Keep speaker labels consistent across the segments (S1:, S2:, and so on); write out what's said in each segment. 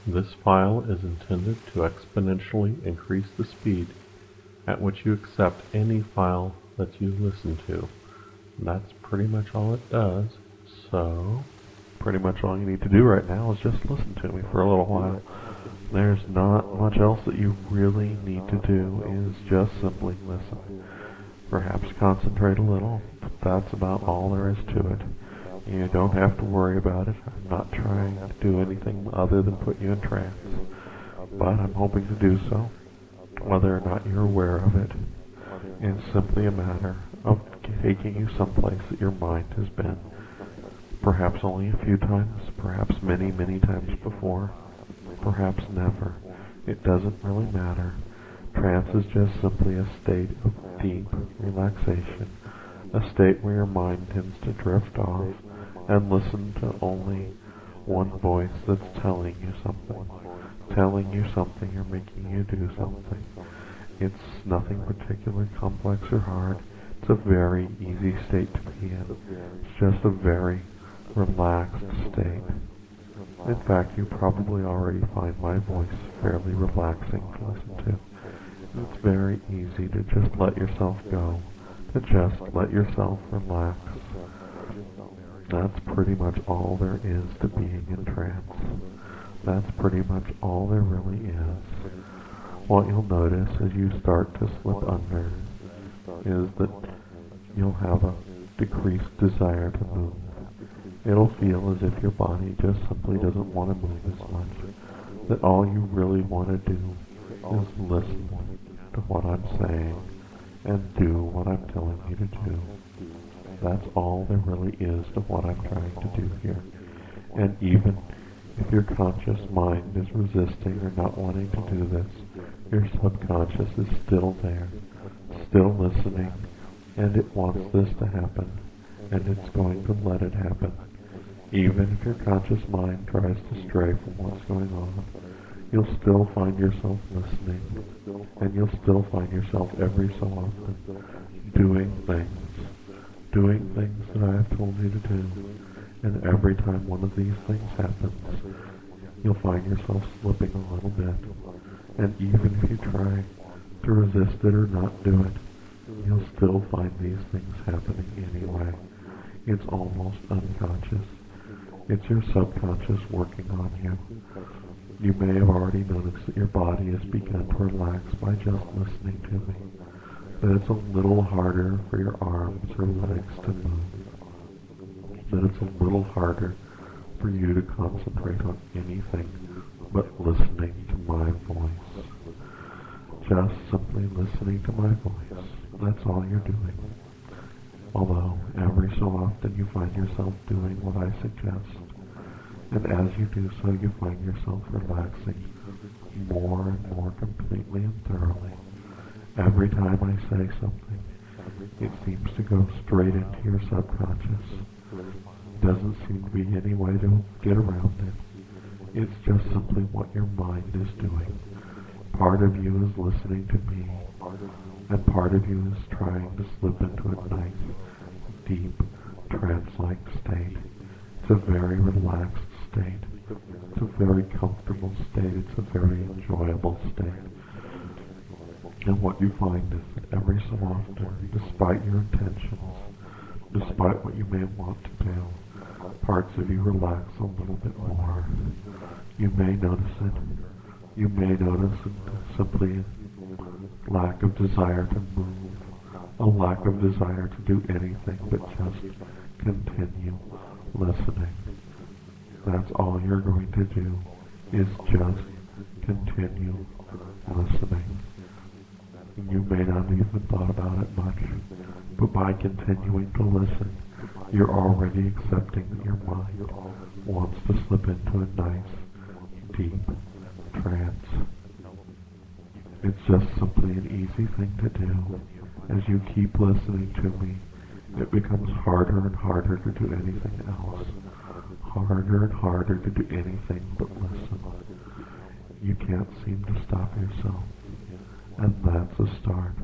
S1: This file is intended to exponentially increase the speed at which you accept any file that you listen to. That's pretty much all it does. So, pretty much all you need to do right now is just listen to me for a little while. There's not much else that you really need to do, is just simply listen. Perhaps concentrate a little, but that's about all there is to it. You don't have to worry about it. I'm not trying to do anything other than put you in trance, but I'm hoping to do so. Whether or not you're aware of it, it's simply a matter of taking you someplace that your mind has been. Perhaps only a few times, perhaps many, many times before, perhaps never. It doesn't really matter. Trance is just simply a state of deep relaxation, a state where your mind tends to drift off and listen to only one voice that's telling you something or making you do something. It's nothing particularly complex or hard. It's a very easy state to be in. It's just a very relaxed state. In fact, you probably already find my voice fairly relaxing to listen to. It's very easy to just let yourself go, to just let yourself relax. That's pretty much all there is to being in trance. That's pretty much all there really is. What you'll notice as you start to slip under is that you'll have a decreased desire to move. It'll feel as if your body just simply doesn't want to move as much. That all you really want to do is listen to what I'm saying and do what I'm telling you to do. That's all there really is to what I'm trying to do here. And even if your conscious mind is resisting or not wanting to do this, your subconscious is still there, still listening, and it wants this to happen, and it's going to let it happen. Even if your conscious mind tries to stray from what's going on, you'll still find yourself listening, and you'll still find yourself every so often doing things that I have told you to do. And every time one of these things happens, you'll find yourself slipping a little bit. And even if you try to resist it or not do it, you'll still find these things happening anyway. It's almost unconscious. It's your subconscious working on you. You may have already noticed that your body has begun to relax by just listening to me. That it's a little harder for your arms or legs to move. That it's a little harder for you to concentrate on anything but listening to my voice. Just simply listening to my voice. That's all you're doing. Although every so often you find yourself doing what I suggest. And as you do so, you find yourself relaxing more and more completely and thoroughly. Every time I say something, it seems to go straight into your subconscious. Doesn't seem to be any way to get around it. It's just simply what your mind is doing. Part of you is listening to me, and part of you is trying to slip into a nice, deep, trance-like state. It's a very relaxed state. It's a very comfortable state. It's a very enjoyable state. And what you find is that every so often, despite your intentions, despite what you may want to do, parts of you relax a little bit more. You may notice it. You may notice it simply a lack of desire to move, a lack of desire to do anything but just continue listening. That's all you're going to do, is just continue listening. You may not even thought about it much, but by continuing to listen, you're already accepting that your mind wants to slip into a nice, deep trance. It's just simply an easy thing to do. As you keep listening to me, it becomes harder and harder to do anything else. Harder and harder to do anything but listen. You can't seem to stop yourself. And that's a start.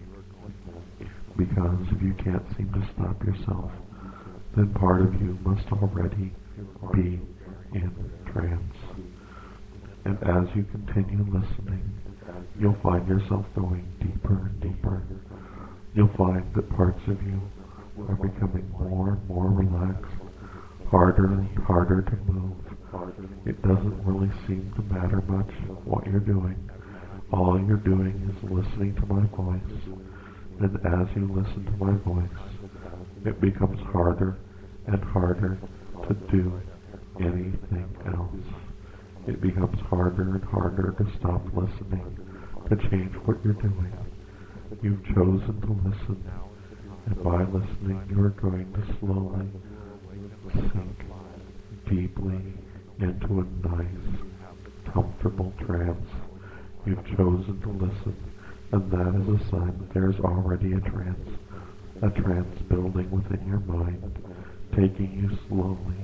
S1: Because if you can't seem to stop yourself, then part of you must already be in trance. And as you continue listening, you'll find yourself going deeper and deeper. You'll find that parts of you are becoming more and more relaxed, harder and harder to move. It doesn't really seem to matter much what you're doing. All you're doing is listening to my voice. And as you listen to my voice, it becomes harder and harder to do anything else. It becomes harder and harder to stop listening, to change what you're doing. You've chosen to listen, and by listening you are going to slowly sink deeply into a nice, comfortable trance. You've chosen to listen, and that is a sign that there is already a trance building within your mind, taking you slowly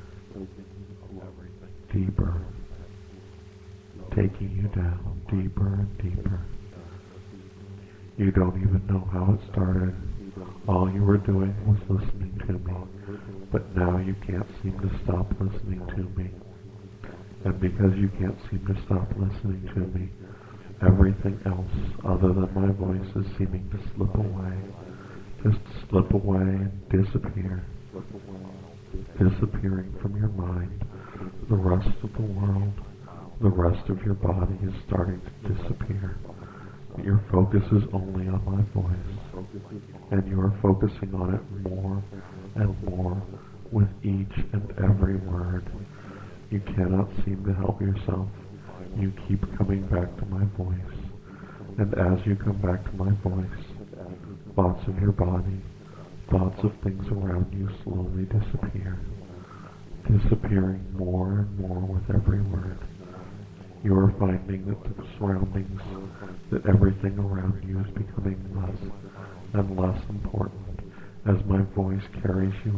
S1: deeper, taking you down deeper and deeper. You don't even know how it started. All you were doing was listening to me, but now you can't seem to stop listening to me. And because you can't seem to stop listening to me, everything else other than my voice is seeming to slip away, just slip away and disappear, disappearing from your mind. The rest of the world, the rest of your body is starting to disappear. Your focus is only on my voice, and you are focusing on it more and more with each and every word. You cannot seem to help yourself. You keep coming back to my voice, and as you come back to my voice, thoughts of your body, thoughts of things around you slowly disappear, disappearing more and more with every word. You are finding that the surroundings, that everything around you is becoming less and less important as my voice carries you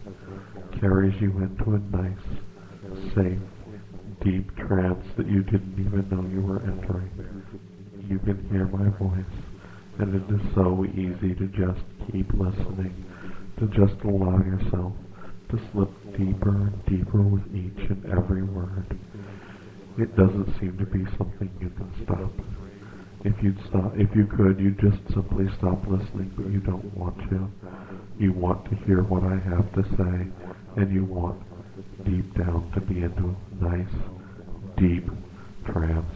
S1: into a nice, safe, deep trance that you didn't even know you were entering. You can hear my voice, and it is so easy to just keep listening, to just allow yourself to slip deeper and deeper with each and every word. It doesn't seem to be something you can stop. If you could, you'd just simply stop listening, but you don't want to. You want to hear what I have to say, and you want deep down to be into a nice, deep trance.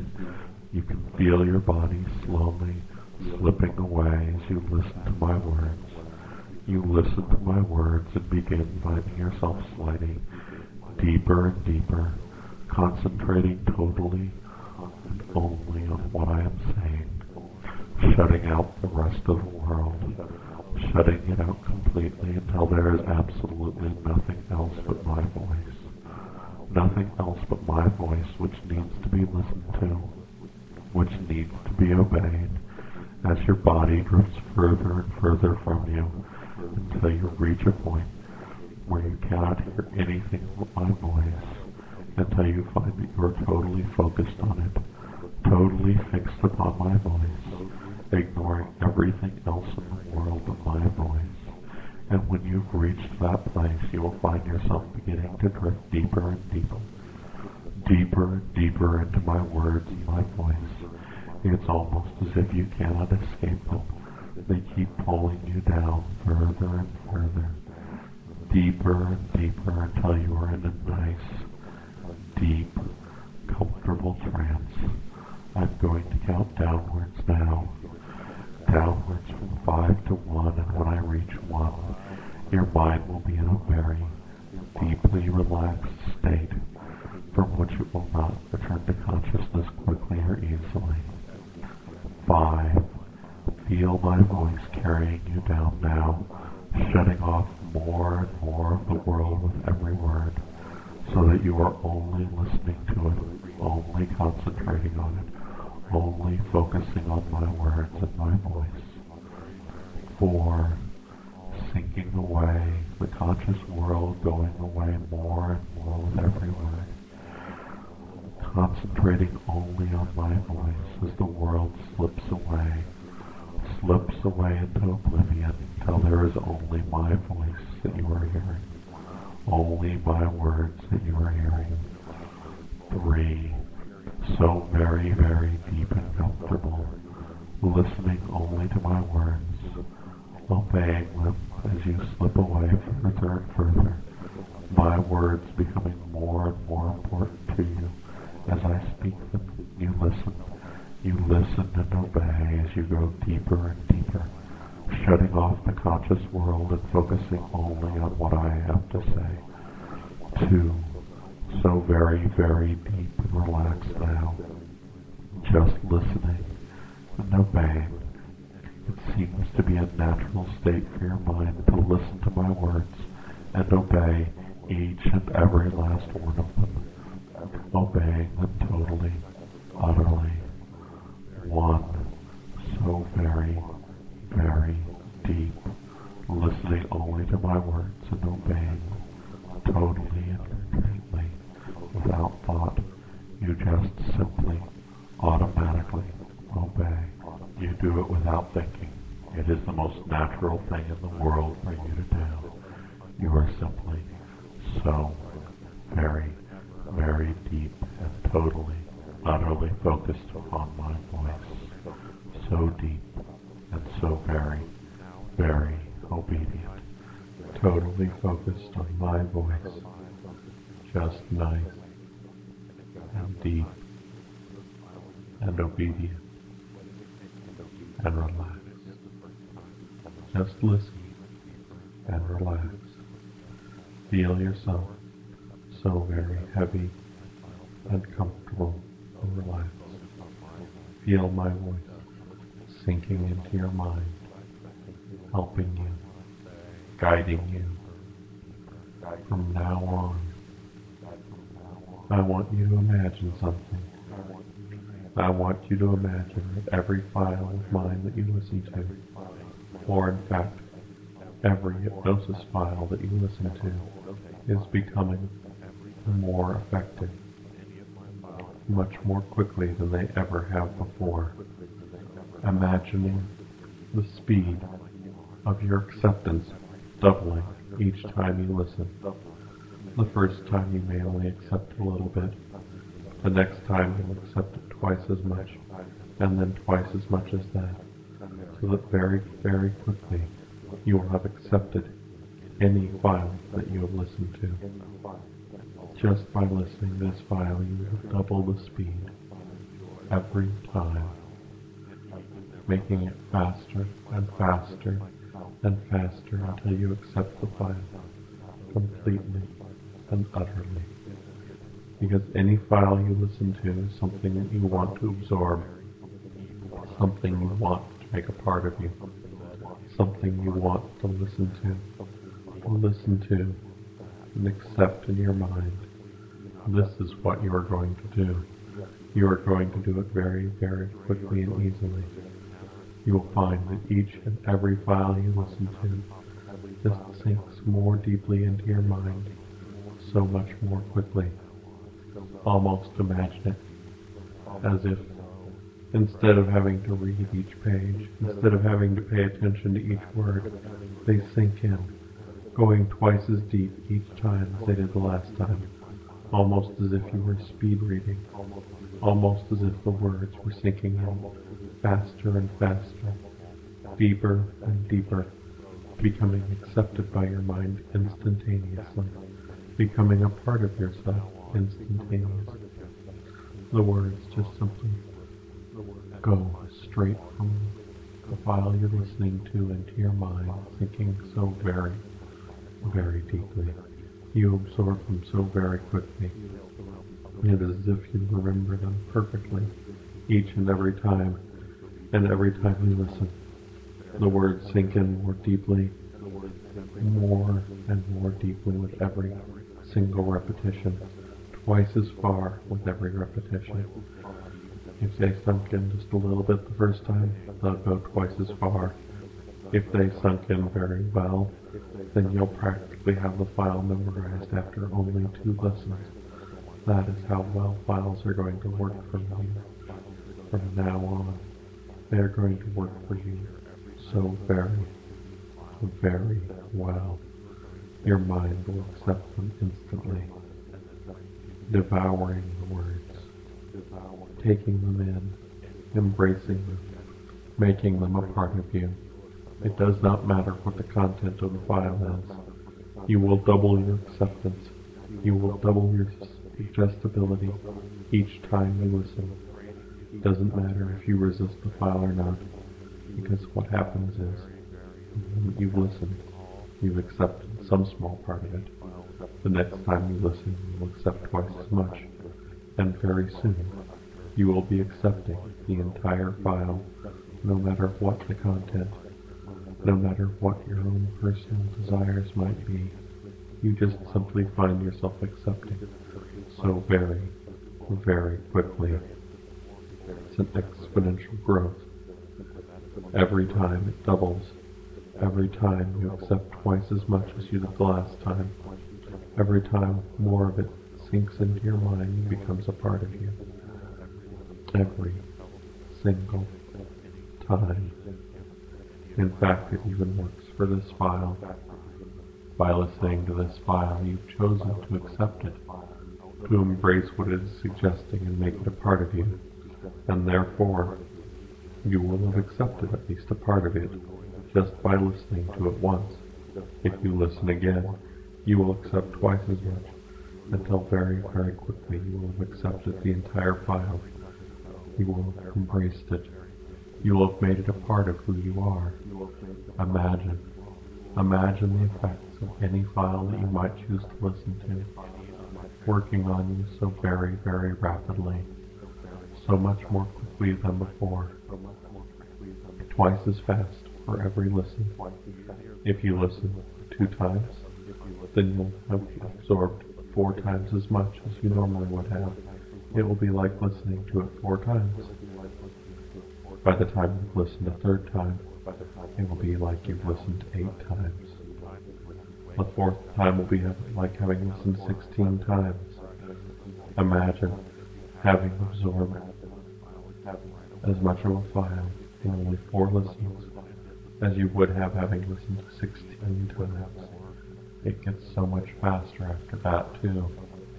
S1: You can feel your body slowly slipping away as you listen to my words. You listen to my words and begin finding yourself sliding deeper and deeper, concentrating totally and only on what I am saying, shutting out the rest of the world, shutting it out completely until there is absolutely nothing else but my voice. Nothing else but my voice which needs to be listened to, which needs to be obeyed, as your body drifts further and further from you until you reach a point where you cannot hear anything but my voice, until you find that you are totally focused on it, totally fixed upon my voice, ignoring everything else in the world but my voice. And when you've reached that place, you will find yourself beginning to drift deeper and deeper, deeper and deeper into my words and my voice. It's almost as if you cannot escape them. They keep pulling you down further and further, deeper and deeper until you are in a nice, deep, comfortable trance. I'm going to count downwards now. Downwards from 5 to 1, and when I reach 1, your mind will be in a very deeply relaxed state from which it will not return to consciousness quickly or easily. 5. Feel my voice carrying you down now, shutting off more and more of the world with every word, so that you are only listening to it, only concentrating on it, only focusing on my words and my voice. 4. Sinking away, the conscious world going away more and more with every word. Concentrating only on my voice as the world slips away into oblivion until there is only my voice that you are hearing, only my words that you are hearing. 3. so very, very deep and comfortable, listening only to my words, obeying them as you slip away further and further, my words becoming more and more important to you as I speak them. You listen and obey as you go deeper and deeper, shutting off the conscious world and focusing only on what I have to say. 2. So very, very deep and relaxed now, just listening and obeying. It seems to be a natural state for your mind to listen to my words and obey each and every last one of them, obeying them totally, utterly. 1. So very, very deep, listening only to my words and obeying them totally and completely, without thought. You just simply, automatically obey. You do it without thinking. It is the most natural thing in the world for you to do. You are simply so very, very deep and totally, utterly focused upon my voice. So deep and so very, very obedient. Totally focused on my voice. Just nice and deep and obedient and relaxed. Just listen and relax. Feel yourself so very heavy and comfortable and relaxed. Feel my voice sinking into your mind, helping you, guiding you. From now on, I want you to imagine something. I want you to imagine that every file of mine that you listen to, or in fact, every hypnosis file that you listen to, is becoming more effective, much more quickly than they ever have before. Imagining the speed of your acceptance doubling each time you listen. The first time you may only accept a little bit. The next time you'll accept it twice as much, and then twice as much as that, so that very, very quickly you will have accepted any file that you have listened to. Just by listening to this file, you will double the speed every time, making it faster and faster and faster until you accept the file completely and utterly. Because any file you listen to is something that you want to absorb, something you want to make a part of you, something you want to listen to and accept in your mind. This is what you are going to do. You are going to do it very, very quickly and easily. You will find that each and every file you listen to just sinks more deeply into your mind, so much more quickly. Almost imagine it as if instead of having to read each page, instead of having to pay attention to each word, they sink in, going twice as deep each time as they did the last time, almost as if you were speed reading, almost as if the words were sinking in faster and faster, deeper and deeper, becoming accepted by your mind instantaneously, becoming a part of yourself instantaneously. The words just simply go straight from the file you're listening to into your mind, sinking so very, very deeply. You absorb them so very quickly. It is as if you remember them perfectly each and every time you listen. The words sink in more deeply, more and more deeply with every single repetition, twice as far with every repetition. If they sunk in just a little bit the first time, they'll go twice as far. If they sunk in very well, then you'll practically have the file memorized after only 2 listens. That is how well files are going to work for you. From now on, they're going to work for you so very, very well. Your mind will accept them instantly, devouring the words, taking them in, embracing them, making them a part of you. It does not matter what the content of the file is. You will double your acceptance. You will double your suggestibility each time you listen. It doesn't matter if you resist the file or not, because what happens is, the moment you've listened, you've accepted some small part of it. The next time you listen, you will accept twice as much, and very soon, you will be accepting the entire file, no matter what the content, no matter what your own personal desires might be. You just simply find yourself accepting so very, very quickly. It's an exponential growth. Every time it doubles. Every time you accept twice as much as you did the last time. Every time more of it sinks into your mind and becomes a part of you. Every single time. In fact, it even works for this file. By listening to this file, you've chosen to accept it, to embrace what it is suggesting and make it a part of you, and therefore, you will have accepted at least a part of it just by listening to it once. If you listen again, you will accept twice as much, until very, very quickly you will have accepted the entire file. You will have embraced it. You will have made it a part of who you are. Imagine the effects of any file that you might choose to listen to, working on you so very, very rapidly, so much more quickly than before, twice as fast for every listen. If you listen 2 times, then you'll have absorbed 4 times as much as you normally would have. It will be like listening to it 4 times. By the time you've listened a 3rd time, it will be like you've listened 8 times. The 4th time will be like having listened 16 times. Imagine having absorbed as much of a file in only 4 listens as you would have having listened 16 times. It gets so much faster after that too.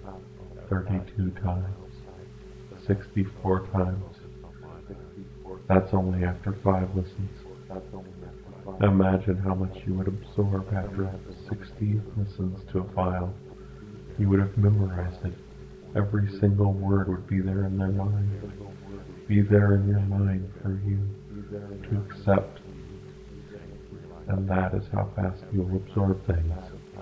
S1: 32 times. 64 times. That's only after 5 listens. Imagine how much you would absorb after 60 listens to a file. You would have memorized it. Every single word would be there in their mind. Be there in your mind for you to accept. And that is how fast you will absorb things.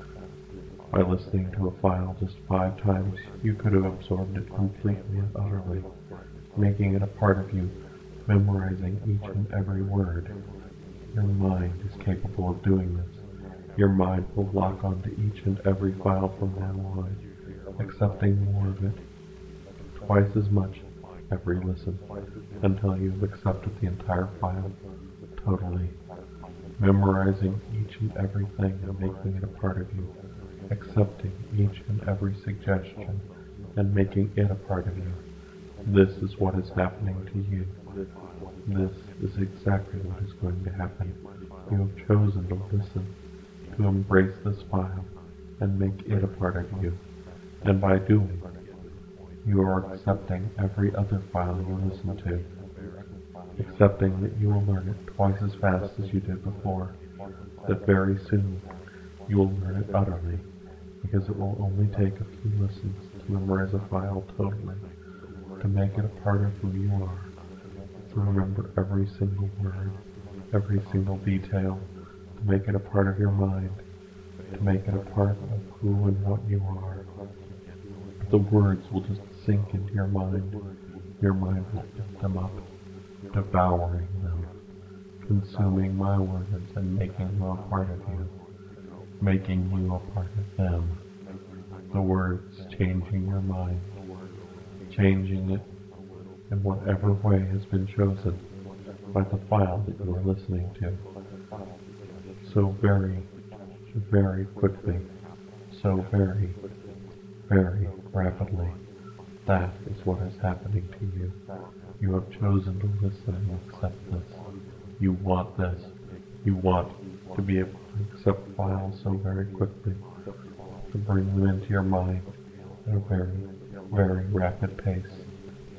S1: By listening to a file just 5 times, you could have absorbed it completely and utterly, making it a part of you, memorizing each and every word. Your mind is capable of doing this. Your mind will lock onto each and every file from now on, accepting more of it, twice as much every listen, until you have accepted the entire file totally, memorizing each and everything and making it a part of you, accepting each and every suggestion and making it a part of you. This is what is happening to you. This is exactly what is going to happen. You have chosen to listen, to embrace this file, and make it a part of you. And by doing it, you are accepting every other file you listen to, accepting that you will learn it twice as fast as you did before, that very soon you will learn it utterly, because it will only take a few listens to memorize a file totally, to make it a part of who you are, to remember every single word, every single detail, to make it a part of your mind, to make it a part of who and what you are. The words will just sink into your mind. Your mind will eat them up, devouring them, consuming my words and making them a part of you, making you a part of them. The words changing your mind, changing it in whatever way has been chosen by the file that you are listening to. So very, very quickly, so very, very rapidly. That is what is happening to you. You have chosen to listen and accept this. You want this. You want to be able to accept files so very quickly, to bring them into your mind at a very, very rapid pace,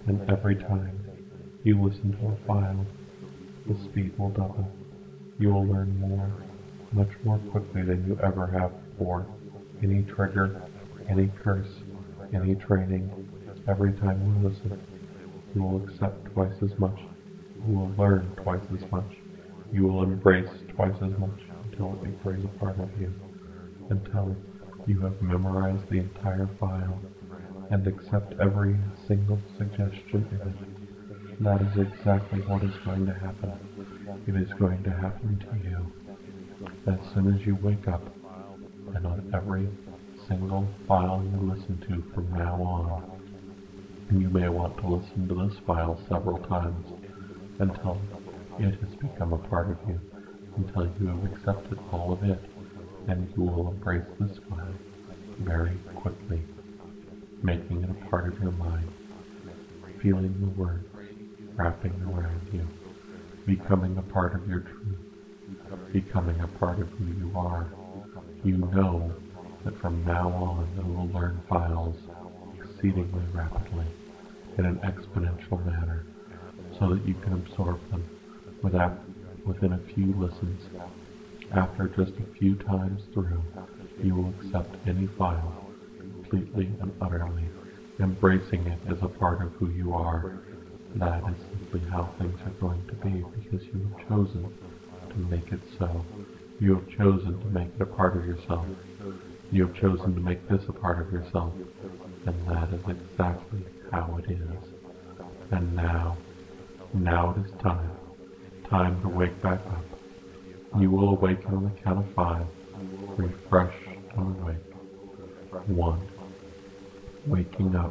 S1: And every time you listen to a file, the speed will double. You will learn more, much more quickly than you ever have before. Any trigger, any curse, any training, every time you listen, you will accept twice as much. You will learn twice as much. You will embrace twice as much until it becomes a part of you. Until you have memorized the entire file and accept every single suggestion in it. That is exactly what is going to happen. It is going to happen to you as soon as you wake up, and on every single file you listen to from now on. And you may want to listen to this file several times until it has become a part of you, until you have accepted all of it, and you will embrace this file very quickly, making it a part of your mind, feeling the words wrapping around you, becoming a part of your truth, becoming a part of who you are. You know that from now on you will learn files exceedingly rapidly in an exponential manner so that you can absorb them within a few listens. After just a few times through, you will accept any file completely and utterly, embracing it as a part of who you are. That is simply how things are going to be because you have chosen to make it so. You have chosen to make it a part of yourself. You have chosen to make this a part of yourself. And that is exactly how it is. And now it is time to wake back up. You will awaken on the count of 5, refreshed and awake. 1, waking up.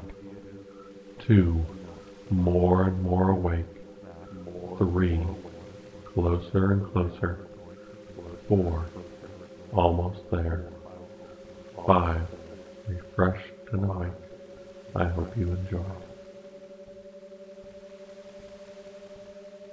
S1: 2, more and more awake. 3, closer and closer. 4, almost there. 5, refreshed and awake. I hope you enjoyed.